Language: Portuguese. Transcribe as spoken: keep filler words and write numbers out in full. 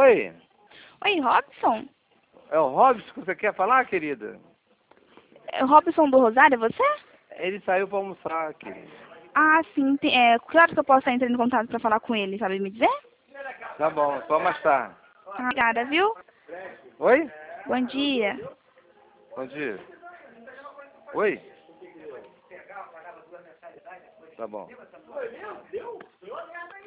Oi? Oi, Robson? É o Robson que você quer falar, querida? É o Robson do Rosário, é você? Ele saiu pra almoçar, querida. Ah, sim. Tem, é, que horas que eu posso estar entrando em contato para falar com ele, sabe me dizer? Tá bom, só mais tarde. Ah, obrigada, viu? Oi? Bom dia. Bom dia. Oi? Tá bom.